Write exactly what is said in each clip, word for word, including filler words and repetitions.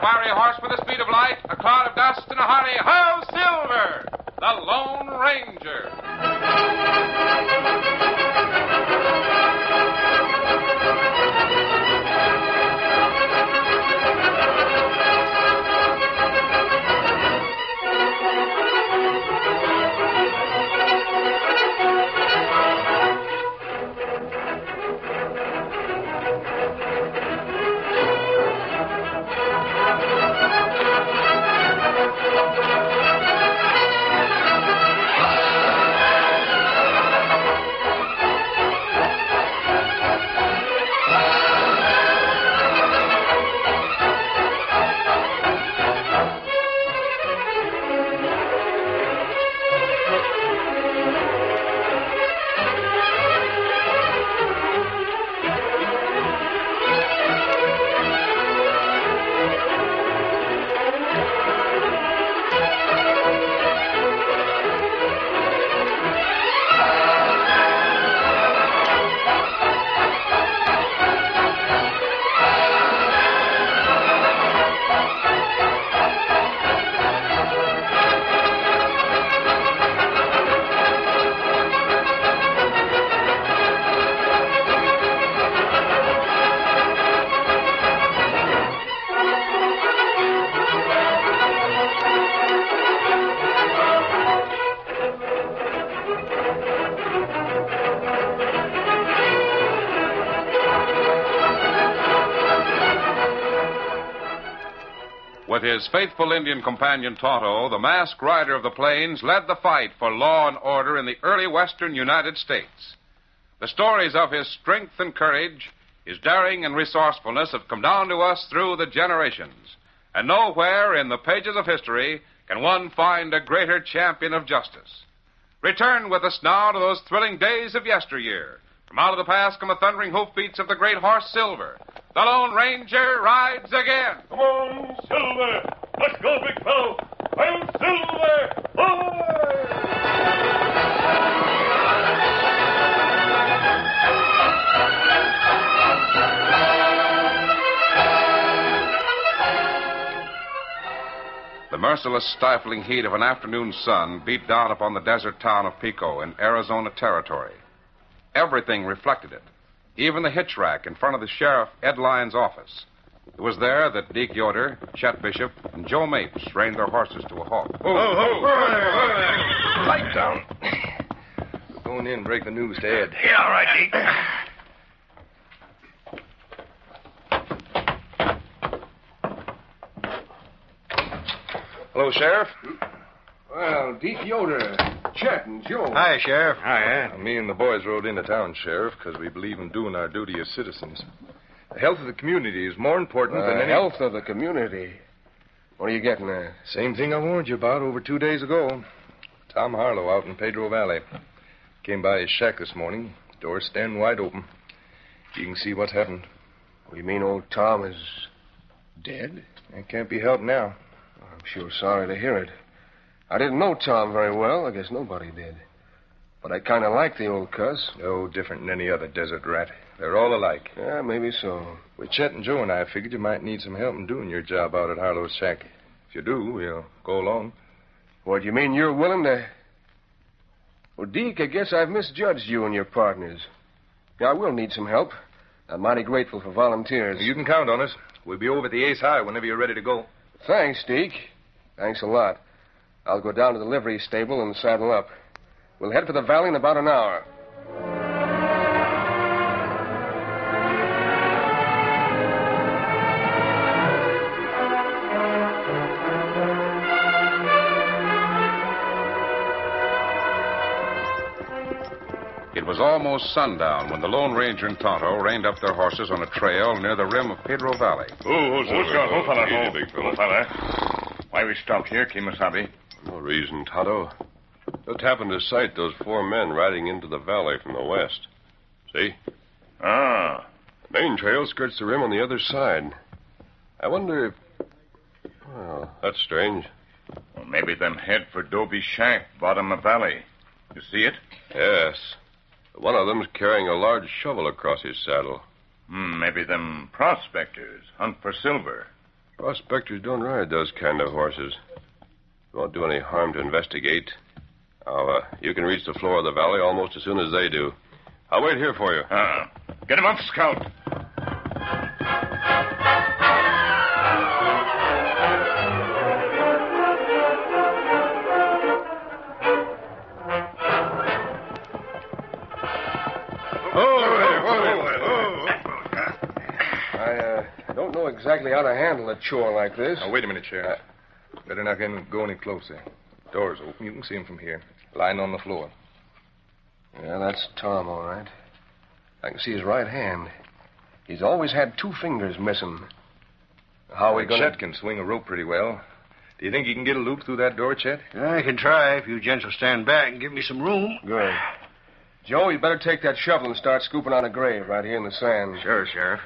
fiery horse with the speed of light, a cloud of dust, and a hearty Ho, Silver, the Lone Ranger. With his faithful Indian companion Tonto, the masked rider of the plains led the fight for law and order in the early western United States. The stories of his strength and courage, his daring and resourcefulness have come down to us through the generations. And nowhere in the pages of history can one find a greater champion of justice. Return with us now to those thrilling days of yesteryear. From out of the past come the thundering hoofbeats of the great horse Silver. The Lone Ranger rides again. Come on, Silver. Let's go, big fellow. I'm Silver. Boy! The merciless, stifling heat of an afternoon sun beat down upon the desert town of Pico in Arizona Territory. Everything reflected it. Even the hitch rack in front of the Sheriff Ed Lyons' office. It was there that Deke Yoder, Chet Bishop, and Joe Mapes reined their horses to a halt. Oh, oh, oh. Pipe down. We're going in and break the news to Ed. Yeah, all right, Deke. Hello, Sheriff. Well, Deke Yoder, Chet, and Joe. Hi, Sheriff. Hi, Ed. Me and the boys rode into town, Sheriff, because we believe in doing our duty as citizens. The health of the community is more important The than any... health of the community. What are you getting at? Same thing I warned you about over two days ago. Tom Harlow out in Pedro Valley. Came by his shack this morning. Door standing wide open. You can see what's happened. You mean old Tom is dead? It can't be helped now. I'm sure sorry to hear it. I didn't know Tom very well. I guess nobody did. But I kind of like the old cuss. No different than any other desert rat. They're all alike. Yeah, maybe so. With Chet and Joe and I figured you might need some help in doing your job out at Harlow's shack. If you do, we'll go along. What, you mean you're willing to... Well, Deke, I guess I've misjudged you and your partners. Yeah, I will need some help. I'm mighty grateful for volunteers. You can count on us. We'll be over at the Ace High whenever you're ready to go. Thanks, Deke. Thanks a lot. I'll go down to the livery stable and saddle up. We'll head for the valley in about an hour. It was almost sundown when the Lone Ranger and Tonto reined up their horses on a trail near the rim of Pedro Valley. Oh, oh, oh, oh, fella, Easy, oh, big fella. oh, fella. Why we stopped here, Kimasabi? No reason, Tonto. Just happened to sight those four men riding into the valley from the west. See? Ah. Main trail skirts the rim on the other side. I wonder if... Well, that's strange. Well, maybe them head for Dobie Shack, bottom of valley. You see it? Yes. One of them's carrying a large shovel across his saddle. Hmm, maybe them prospectors hunt for silver. Prospectors don't ride those kind of horses. It won't do any harm to investigate. Now, uh, you can reach the floor of the valley almost as soon as they do. I'll wait here for you. Uh, get him up, Scout. Exactly how to handle a chore like this. Now, wait a minute, Sheriff. Uh, Better not get him go any closer. Door's open. You can see him from here. Lying on the floor. Yeah, that's Tom, all right. I can see his right hand. He's always had two fingers missing. How are we going to... Chet can swing a rope pretty well. Do you think you can get a loop through that door, Chet? I can try if you gents will stand back and give me some room. Good. Joe, you better take that shovel and start scooping out a grave right here in the sand. Sure, Sheriff.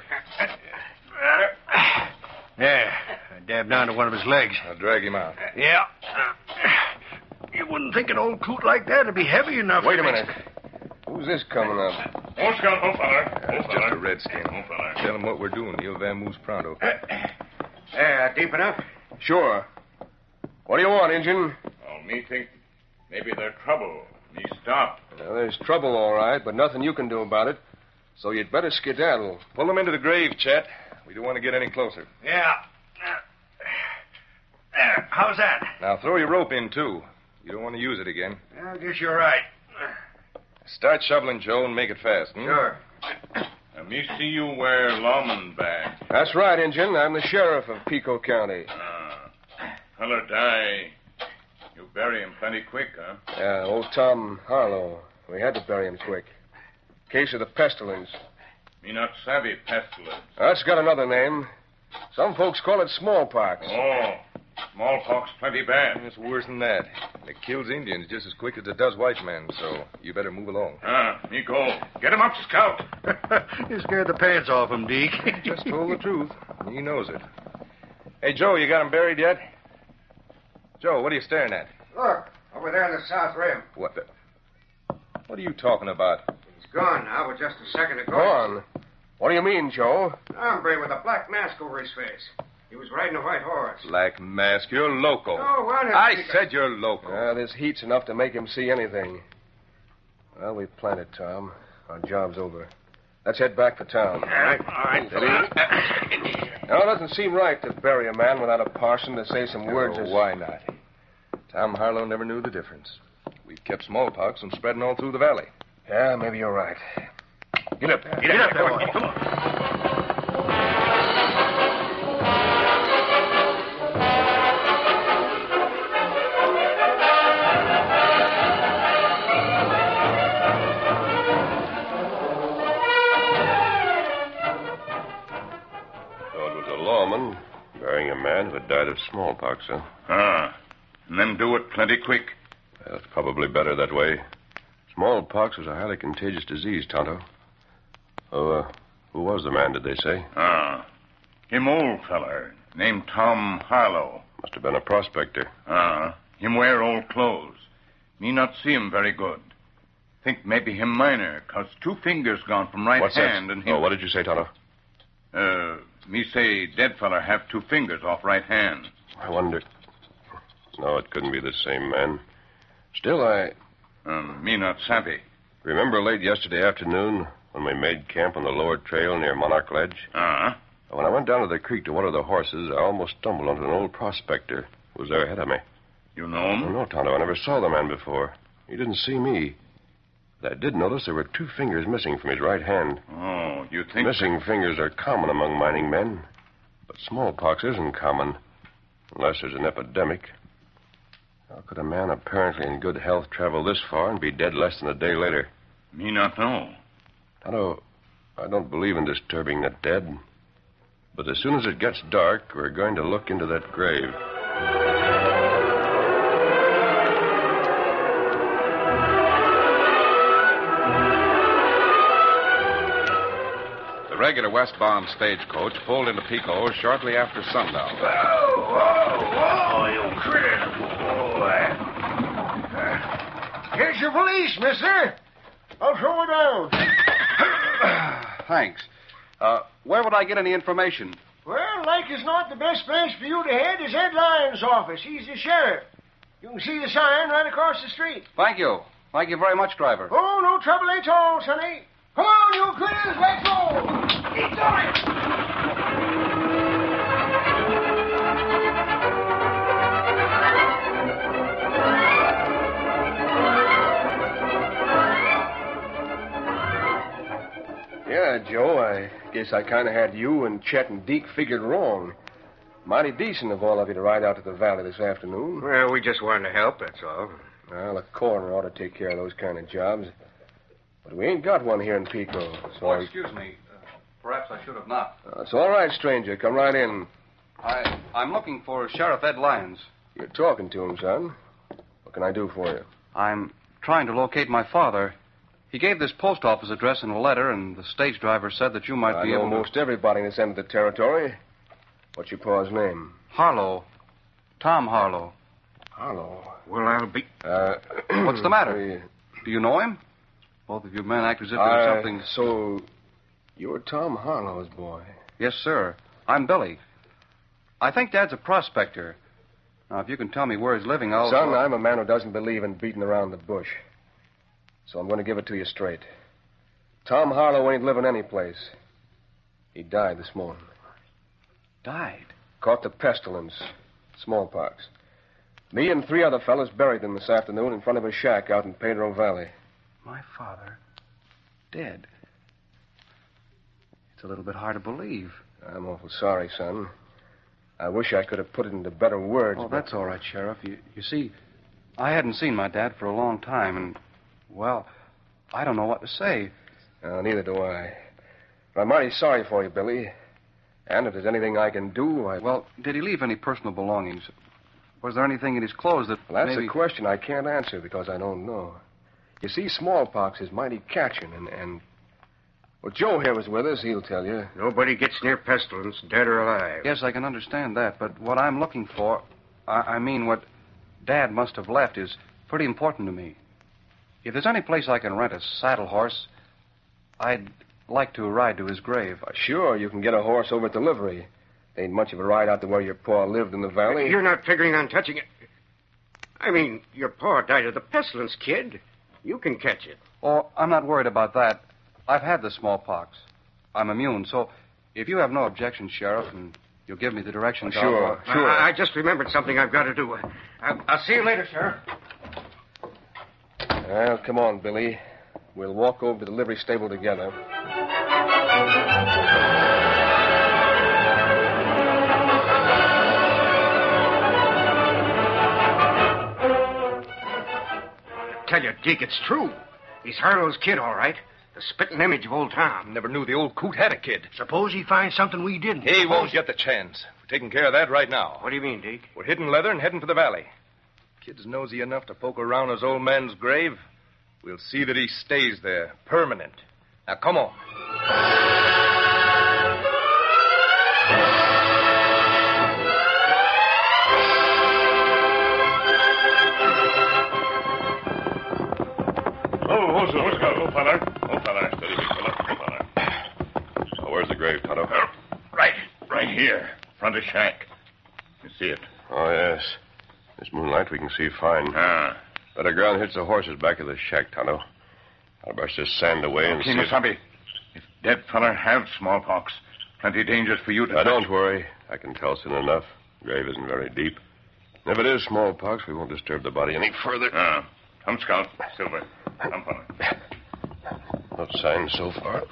Yeah, I dabbed down to one of his legs. I'll drag him out. Yeah. You wouldn't think an old coot like that would be heavy enough. Wait to a minute. Who's this coming up? Oh, Scout, oh, feller. That's Oh, just feller. a redskin. Oh, feller. Tell him what we're doing. He'll vamoose pronto. Yeah, deep enough? Sure. What do you want, Injun? Oh, me think maybe there's trouble. Me stop. Well, there's trouble, all right, but nothing you can do about it. So you'd better skedaddle. Pull him into the grave, Chet. We don't want to get any closer. Yeah. There, how's that? Now, throw your rope in, too. You don't want to use it again. I guess you're right. Start shoveling, Joe, and make it fast. Hmm? Sure. Now, me see you wear lawman badge. That's right, Injun. I'm the sheriff of Pico County. Ah. Feller die. You bury him plenty quick, huh? Yeah, old Tom Harlow. We had to bury him quick. Case of the pestilence. Me not savvy pestilence. That's got another name. Some folks call it smallpox. Oh, smallpox plenty bad. It's worse than that. It kills Indians just as quick as it does white men, so you better move along. Ah, me go. Get him up, Scout. You scared the pants off him, Deke. Just told the truth. He knows it. Hey, Joe, you got him buried yet? Joe, what are you staring at? Look, over there in the south rim. What the... What are you talking about? He's gone now, but just a second ago. Gone? What do you mean, Joe? An hombre with a black mask over his face. He was riding a white horse. Black mask, you're loco. Oh, what is I he- said you're loco. Ah, this heat's enough to make him see anything. Well, we've planted, Tom. Our job's over. Let's head back to town. All right, all right. Now, it doesn't seem right to bury a man without a parson to say some words. Oh, as- why not? Tom Harlow never knew the difference. We've kept smallpox from spreading all through the valley. Yeah, maybe you're right. Get up, get, up, there, boy. Come on. So it was a lawman burying a man who had died of smallpox, huh? Ah, and then do it plenty quick. That's probably better that way. Smallpox was a highly contagious disease, Tonto. Oh, uh, who was the man, did they say? Ah, him old feller, named Tom Harlow. Must have been a prospector. Ah, him wear old clothes. Me not see him very good. Think maybe him miner, 'cause two fingers gone from right What's hand that? and him... Oh, what did you say, Tonto? Uh, me say dead feller have two fingers off right hand. I wonder... No, it couldn't be the same man. Still, I Um, me not savvy. remember late yesterday afternoon when we made camp on the lower trail near Monarch Ledge. Ah, When I went down to the creek to water the horses, I almost stumbled onto an old prospector who was there ahead of me. you know Oh, him? no, Tonto, I never saw the man before. He didn't see me. But I did notice there were two fingers missing from his right hand. Oh, you think... Missing fingers are common among mining men. But smallpox isn't common, unless there's an epidemic. How could a man apparently in good health travel this far and be dead less than a day later? Me not know. Tonto, I don't believe in disturbing the dead. But as soon as it gets dark, we're going to look into that grave. The regular westbound stagecoach pulled into Pico shortly after sundown. Whoa, whoa, whoa, you critter. Boy. Here's your valise, mister. I'll throw her down. Thanks. Uh, where would I get any information? Well, like as not, the best place for you to head is Ed Lyons' office. He's the sheriff. You can see the sign right across the street. Thank you. Thank you very much, driver. Oh, no trouble at all, Sonny. Come on, you critters, let's go. Keep going. Yeah, Joe, I guess I kind of had you and Chet and Deke figured wrong. Mighty decent of all of you to ride out to the valley this afternoon. Well, we just wanted to help, that's all. Well, the coroner ought to take care of those kind of jobs. But we ain't got one here in Pico, so... Oh, I... excuse me. Uh, perhaps I should have not. Uh, it's all right, stranger. Come right in. I, I'm looking for Sheriff Ed Lyons. You're talking to him, son. What can I do for you? I'm trying to locate my father. He gave this post office address in a letter, and the stage driver said that you might I be know able most to... everybody in this end of the territory. What's your pa's name? Harlow. Tom Harlow. Harlow. Well, I'll be... Uh, What's the matter? we- Do you know him? Both of you men act as if there Uh, was something... So, you're Tom Harlow's boy. Yes, sir. I'm Billy. I think Dad's a prospector. Now, if you can tell me where he's living, I'll... Son, I'm a man who doesn't believe in beating around the bush. So I'm going to give it to you straight. Tom Harlow ain't living any place. He died this morning. Died? Caught the pestilence. Smallpox. Me and three other fellas buried him this afternoon in front of a shack out in Pedro Valley. My father. Dead. It's a little bit hard to believe. I'm awful sorry, son. I wish I could have put it into better words. Oh, but... that's all right, Sheriff. You, you see, I hadn't seen my dad for a long time, and, well, I don't know what to say. No, neither do I. But I'm mighty sorry for you, Billy. And if there's anything I can do, I... Well, did he leave any personal belongings? Was there anything in his clothes that Well, that's maybe... a question I can't answer because I don't know. You see, smallpox is mighty catching, and, and... Well, Joe here was with us. He'll tell you. Nobody gets near pestilence, dead or alive. Yes, I can understand that, but what I'm looking for, I, I mean what Dad must have left, is pretty important to me. If there's any place I can rent a saddle horse, I'd like to ride to his grave. Uh, sure, you can get a horse over at the livery. Ain't much of a ride out to where your pa lived in the valley. You're not figuring on touching it. I mean, your pa died of the pestilence, kid. You can catch it. Oh, I'm not worried about that. I've had the smallpox. I'm immune, so if you have no objection, Sheriff, and you'll give me the directions... Oh, sure, I'll... sure. I, I just remembered something I've got to do. I'll, I'll see you later, Sheriff. Well, come on, Billy. We'll walk over to the livery stable together. I tell you, Deke, it's true. He's Harlow's kid, all right. The spitting image of old Tom. Never knew the old coot had a kid. Suppose he finds something we didn't. He won't get the chance. We're taking care of that right now. What do you mean, Deke? We're hitting leather and heading for the valley. Kid's nosy enough to poke around his old man's grave. We'll see that he stays there, permanent. Now, come on. Oh, what's the, what's the, oh, fella. Oh, fella. Steady, big fella. Oh, fella. Oh, where's the grave, Tonto? Uh, right. Right here. Front of shack. You see it? Oh, yes. This moonlight we can see fine. Ah. Better ground hits the horses back of the shack, Tonto. I'll brush this sand away and see... Kimasabi, if dead feller have smallpox, plenty dangerous for you to... Now, don't worry. I can tell soon enough. Grave isn't very deep. If it is smallpox, we won't disturb the body any further. Ah. Come, Scout. Silver. Come, fella. No signs so far.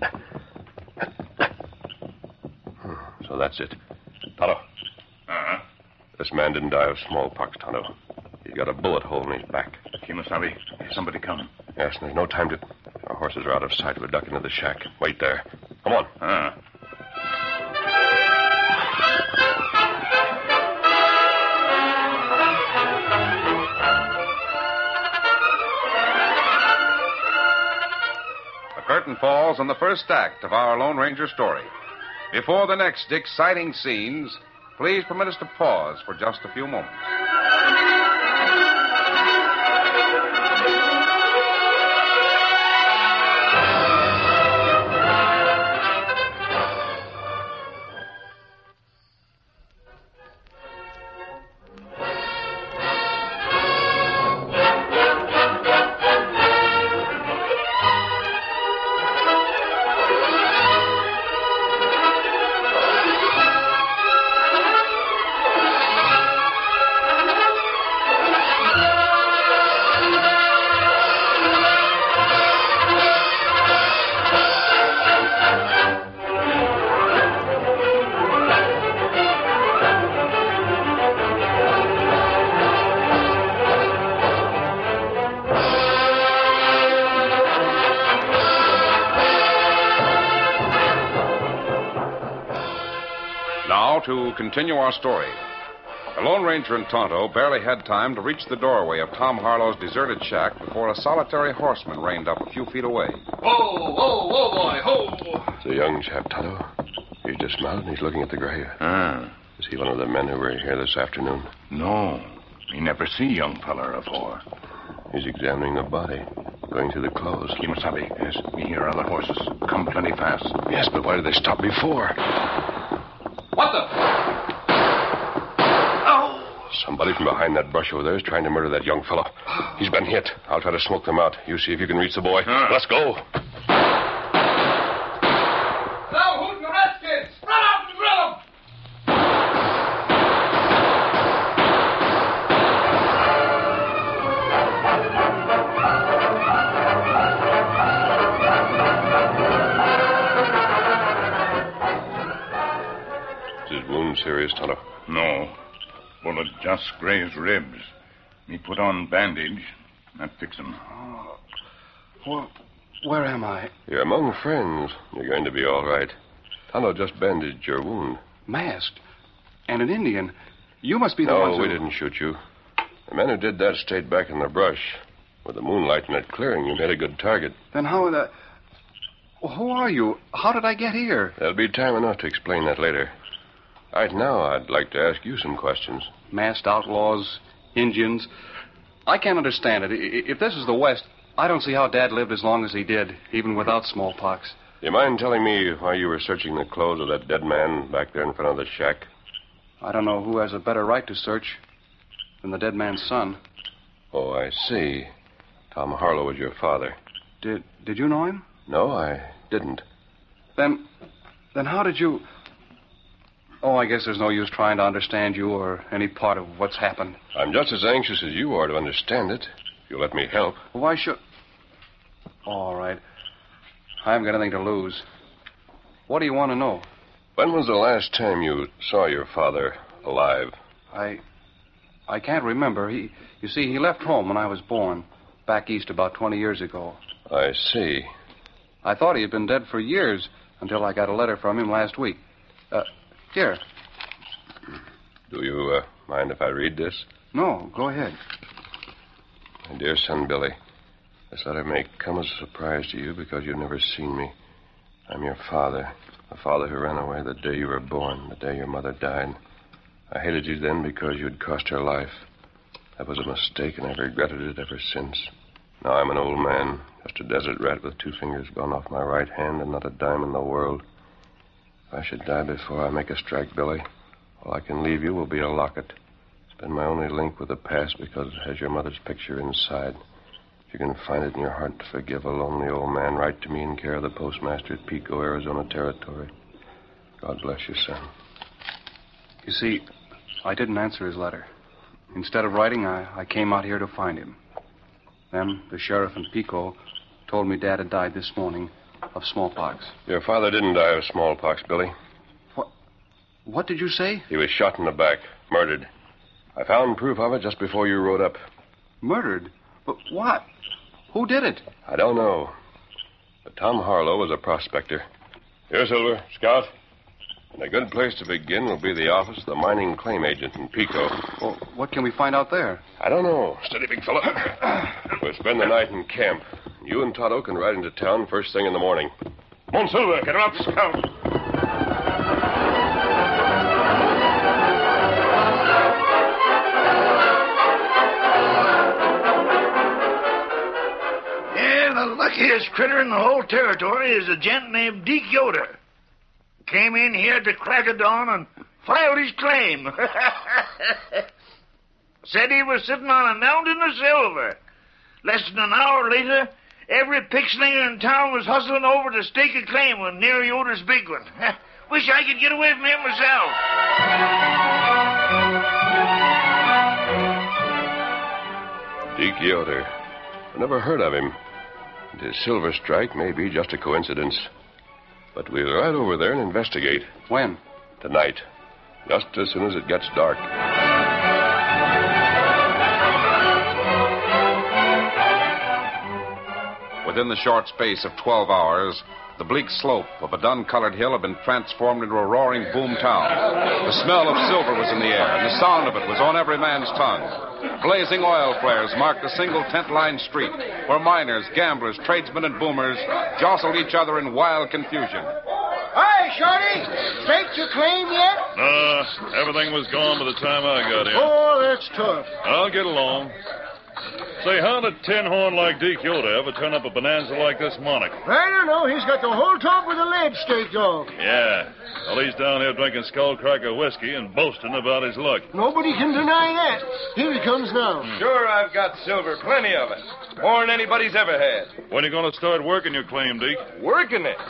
Hmm, So that's it. Tonto. Uh-huh. This man didn't die of smallpox, Tonto. He's got a bullet hole in his back. Kimasabi, somebody come. Yes, and there's no time to... Our horses are out of sight. We're ducking into the shack. Wait there. Come on. Ah. The curtain falls on the first act of our Lone Ranger story. Before the next exciting scenes, please permit us to pause for just a few moments. Now, to continue our story. The Lone Ranger and Tonto barely had time to reach the doorway of Tom Harlow's deserted shack before a solitary horseman reined up a few feet away. Whoa, whoa, whoa, boy, whoa! It's a young chap, Tonto. He's dismounted and he's looking at the grave. Ah. Is he one of the men who were here this afternoon? No. Me never see young feller before. He's examining the body, going through the clothes. Kimasabi, yes, me hear other horses. Come plenty fast. Yes, but why did they stop before? What the... Somebody from behind that brush over there is trying to murder that young fellow. He's been hit. I'll try to smoke them out. You see if you can reach the boy. Uh. Let's go. Now, who's the redskins? Run out and drill them! Is his wound serious, Tonto? No. Bullet just grazed ribs. Me put on bandage. That fix him. Oh. Well, where am I? You're among friends. You're going to be all right. Tonto just bandaged your wound. Masked. And an Indian. You must be the no, ones who... we didn't shoot you. The men who did that stayed back in the brush. With the moonlight in that clearing, you made a good target. Then how the... Well, who are you? How did I get here? There'll be time enough to explain that later. Right now, I'd like to ask you some questions. Masked outlaws, Indians. I can't understand it. I- If this is the West, I don't see how Dad lived as long as he did, even without smallpox. Do you mind telling me why you were searching the clothes of that dead man back there in front of the shack? I don't know who has a better right to search than the dead man's son. Oh, I see. Tom Harlow was your father. Did did you know him? No, I didn't. Then, then how did you... Oh, I guess there's no use trying to understand you or any part of what's happened. I'm just as anxious as you are to understand it. If you'll let me help. Why should... All right. I haven't got anything to lose. What do you want to know? When was the last time you saw your father alive? I... I can't remember. He, you see, he left home when I was born, back east about twenty years ago. I see. I thought he had been dead for years until I got a letter from him last week. Uh, here. Do you uh, mind if I read this? No, go ahead. My dear son, Billy, this letter may come as a surprise to you because you've never seen me. I'm your father, the father who ran away the day you were born, the day your mother died. I hated you then because you'd cost her life. That was a mistake, and I've regretted it ever since. Now I'm an old man, just a desert rat with two fingers gone off my right hand and not a dime in the world. If I should die before I make a strike, Billy, all I can leave you will be a locket. It's been my only link with the past because it has your mother's picture inside. If you can find it in your heart to forgive a lonely old man, write to me in care of the postmaster at Pico, Arizona Territory. God bless you, son. You see, I didn't answer his letter. Instead of writing, I, I came out here to find him. Then the sheriff in Pico told me Dad had died this morning of smallpox. Your father didn't die of smallpox, Billy. What? What did you say? He was shot in the back, murdered. I found proof of it just before you rode up. Murdered? But what? Who did it? I don't know. But Tom Harlow was a prospector. Here, Silver, Scout. And a good place to begin will be the office of the mining claim agent in Pico. Well, what can we find out there? I don't know. Steady, big fella. We'll spend the night in camp. You and Tonto can ride into town first thing in the morning. Come on, Silver. Get him out, Scout. Yeah, the luckiest critter in the whole territory is a gent named Deke Yoder. Came in here at the crack of dawn and filed his claim. Said he was sitting on a mountain of silver. Less than an hour later, every pickslinger in town was hustling over to stake a claim on near Yoder's big one. Wish I could get away from him myself. Deke Yoder. I never heard of him. And his silver strike may be just a coincidence. But we'll ride over there and investigate. When? Tonight. Just as soon as it gets dark. Within the short space of twelve hours, the bleak slope of a dun-colored hill had been transformed into a roaring boom town. The smell of silver was in the air, and the sound of it was on every man's tongue. Blazing oil flares marked a single tent-lined street where miners, gamblers, tradesmen, and boomers jostled each other in wild confusion. Hi, Shorty. Staked your claim yet? Nah, everything was gone by the time I got here. Oh, that's tough. I'll get along. Say, how did Tin Horn like Deke Yoder ever turn up a bonanza like this Monarch? I don't know. He's got the whole top with the lid staked off. Yeah. Well, he's down here drinking Skullcracker whiskey and boasting about his luck. Nobody can deny that. Here he comes now. Sure, I've got silver, plenty of it. More than anybody's ever had. When are you going to start working your claim, Deke? Working it?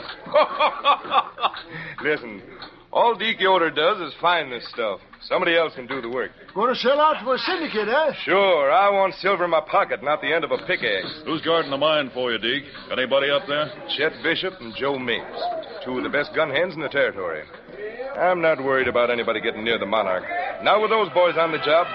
Listen, all Deke Yoder does is find this stuff. Somebody else can do the work. Going to sell out to a syndicate, huh? Sure, I want silver in my pocket, not the end of a pickaxe. Who's guarding the mine for you, Deke? Anybody up there? Chet Bishop and Joe Mapes, two of the best gun hands in the territory. I'm not worried about anybody getting near the Monarch. Not with those boys on the job.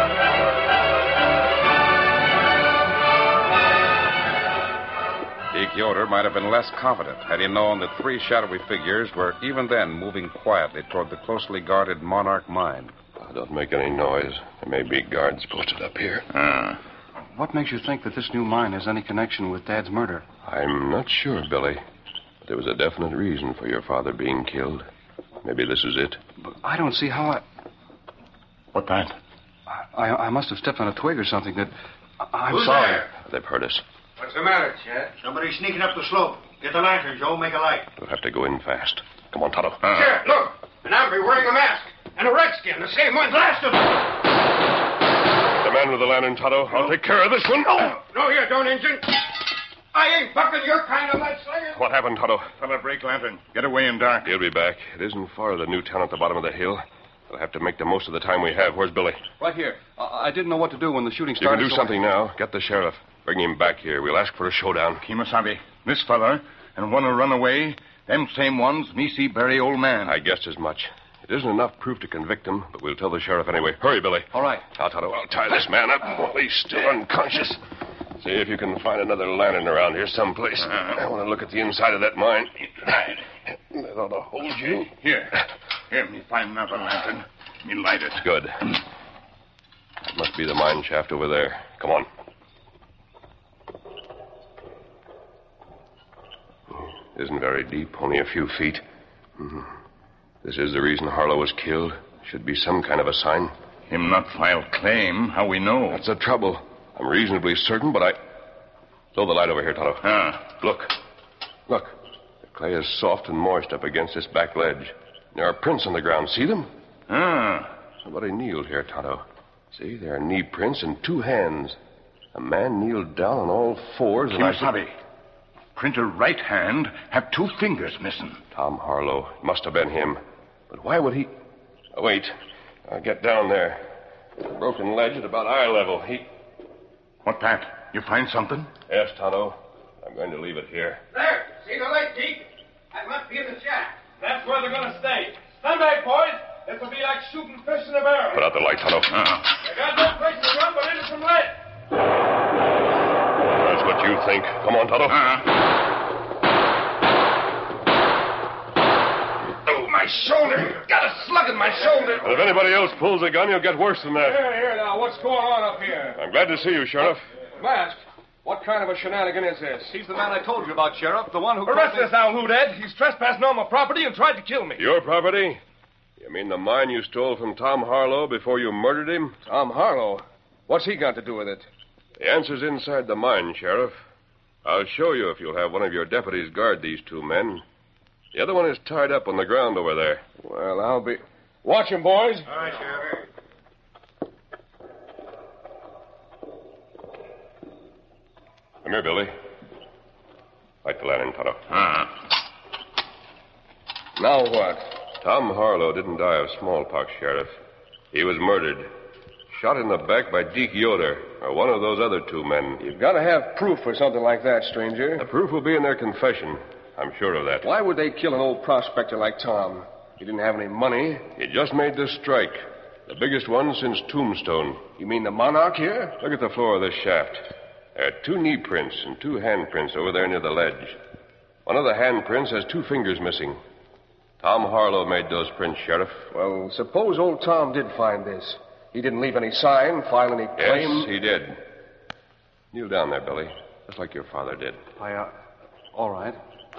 Deke Yoder might have been less confident had he known that three shadowy figures were even then moving quietly toward the closely guarded Monarch mine. Oh, don't make any noise. There may be guards posted up here. Uh, what makes you think that this new mine has any connection with Dad's murder? I'm not sure, Billy. But there was a definite reason for your father being killed. Maybe this is it. But I don't see how I... What that? I, I must have stepped on a twig or something that... I'm Who's sorry. there? They've heard us. What's the matter, Chet? Somebody's sneaking up the slope. Get the lantern, Joe. Make a light. We'll have to go in fast. Come on, Tonto. Uh, Chet, look. An hombre wearing a mask. And a redskin. The same one blasted him. The man with the lantern, Tonto. I'll take care of this one. No, no, you don't, Injun. I ain't bucking your kind of mudslinging. What happened, Tonto? Fella, break lantern. Get away in dark. He'll be back. It isn't far to the new town at the bottom of the hill. We'll have to make the most of the time we have. Where's Billy? Right here. I, I didn't know what to do when the shooting You started. can do so something now. Get the sheriff. Bring him back here. We'll ask for a showdown. Kimasabi, this fella, and one who run away, them same ones, me see bury old man. I guessed as much. It isn't enough proof to convict him, but we'll tell the sheriff anyway. Hurry, Billy. All right. Now, Tonto, I'll tie this man up while he's still unconscious. See if you can find another lantern around here someplace. Uh, I want to look at the inside of that mine. That ought to hold you. Here. Here, me find another lantern. Me light it. Good. That must be the mine shaft over there. Come on. Isn't very deep, only a few feet. Mm-hmm. This is the reason Harlow was killed. Should be some kind of a sign. Him not file claim. How we know? That's the trouble. I'm reasonably certain, but I... Throw the light over here, Tonto. Ah. Look. Look. The clay is soft and moist up against this back ledge. There are prints on the ground. See them? Ah. Somebody kneeled here, Tonto. See, there are knee prints and two hands. A man kneeled down on all fours and Kimasabi. Printer right hand have two fingers missing. Tom Harlow. It must have been him. But why would he... Oh, wait. I'll get down there. There's a broken ledge at about eye level. He... What, Pat? You find something? Yes, Tonto. I'm going to leave it here. There. See the light, Deke? I must be in the shack. That's where they're going to stay. Stand back, boys. This will be like shooting fish in a barrel. Put out the light, Tonto. Uh-uh. They got no place to run but into some lead. That's what you think. Come on, Tonto. Uh-uh. Oh, my shoulder. Got a slug in my shoulder. And if anybody else pulls a gun, you'll get worse than that. Here, here, now, what's going on up here? I'm glad to see you, Sheriff. Mask. What kind of a shenanigan is this? He's the man I told you about, Sheriff. The one who... Arrest this Al Hooded. He's trespassing on my property and tried to kill me. Your property? You mean the mine you stole from Tom Harlow before you murdered him? Tom Harlow? What's he got to do with it? The answer's inside the mine, Sheriff. I'll show you if you'll have one of your deputies guard these two men. The other one is tied up on the ground over there. Well, I'll be... Watch him, boys. All right, Sheriff. Come here, Billy. Light the lantern, Tonto. Ah. Now what? Tom Harlow didn't die of smallpox, Sheriff. He was murdered. Shot in the back by Deke Yoder, or one of those other two men. You've got to have proof for something like that, stranger. The proof will be in their confession. I'm sure of that. Why would they kill an old prospector like Tom? He didn't have any money. He just made this strike. The biggest one since Tombstone. You mean the Monarch here? Look at the floor of this shaft. There are two knee prints and two hand prints over there near the ledge. One of the handprints has two fingers missing. Tom Harlow made those prints, Sheriff. Well, suppose old Tom did find this. He didn't leave any sign, file any claim. Yes, he did. Kneel down there, Billy, just like your father did. I, uh, all right.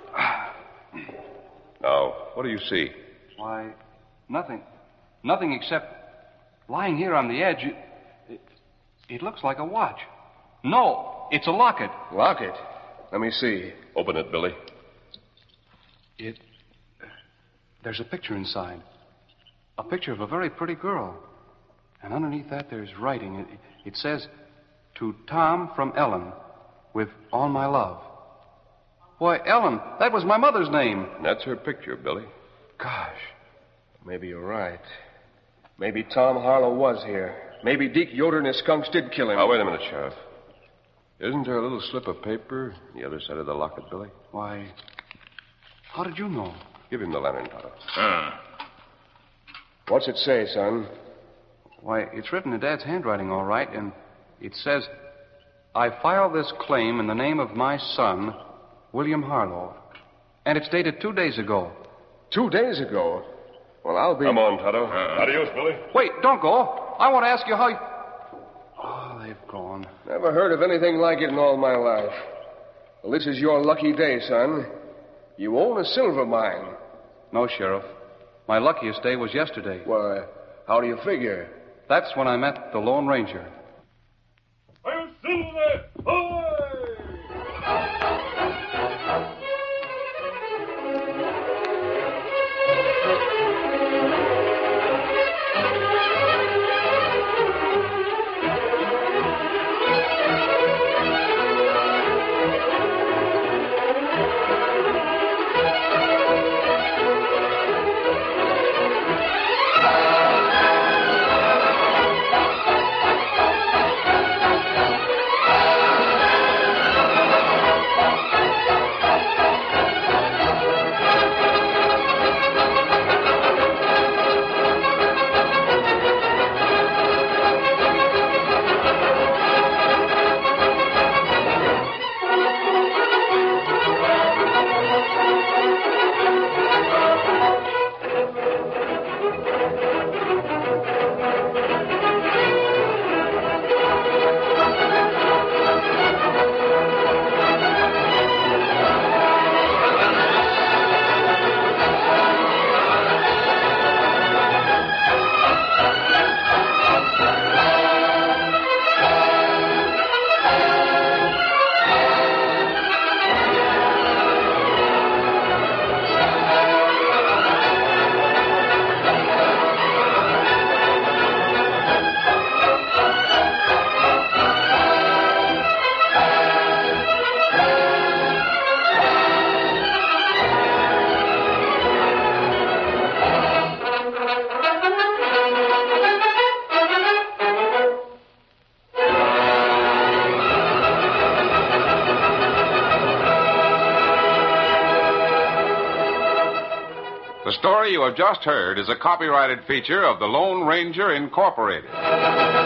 Now, what do you see? Why, nothing. Nothing except lying here on the edge. It, it, it looks like a watch. No, it's a locket. Locket? Let me see. Open it, Billy. It. There's a picture inside. A picture of a very pretty girl. And underneath that, there's writing. It, it says, "To Tom from Ellen, with all my love." Why, Ellen, that was my mother's name. That's her picture, Billy. Gosh. Maybe you're right. Maybe Tom Harlow was here. Maybe Deke Yoder and his skunks did kill him. Now, wait a minute, Sheriff. Isn't there a little slip of paper on the other side of the locket, Billy? Why, how did you know? Give him the lantern, Tonto. Uh. What's it say, son? Why, it's written in Dad's handwriting, all right, and it says, "I file this claim in the name of my son, William Harlow." And it's dated two days ago. Two days ago? Well, I'll be... Come on, Tonto. Uh, Adios, Billy. Wait, don't go. I want to ask you how you... Oh, they've gone. Never heard of anything like it in all my life. Well, this is your lucky day, son. You own a silver mine. No, Sheriff. My luckiest day was yesterday. Why, how do you figure? That's when I met the Lone Ranger. I'm Silver! Ahoy! The story you have just heard is a copyrighted feature of the Lone Ranger Incorporated.